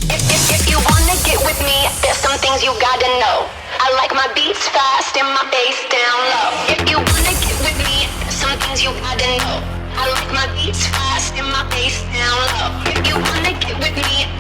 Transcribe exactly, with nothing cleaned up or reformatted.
If, if, if you wanna get with me, there's some things you gotta know. I like my beats fast and my bass down low. If you wanna get with me, there's some things you gotta know. I like my beats fast and my bass down low. If you wanna get with me,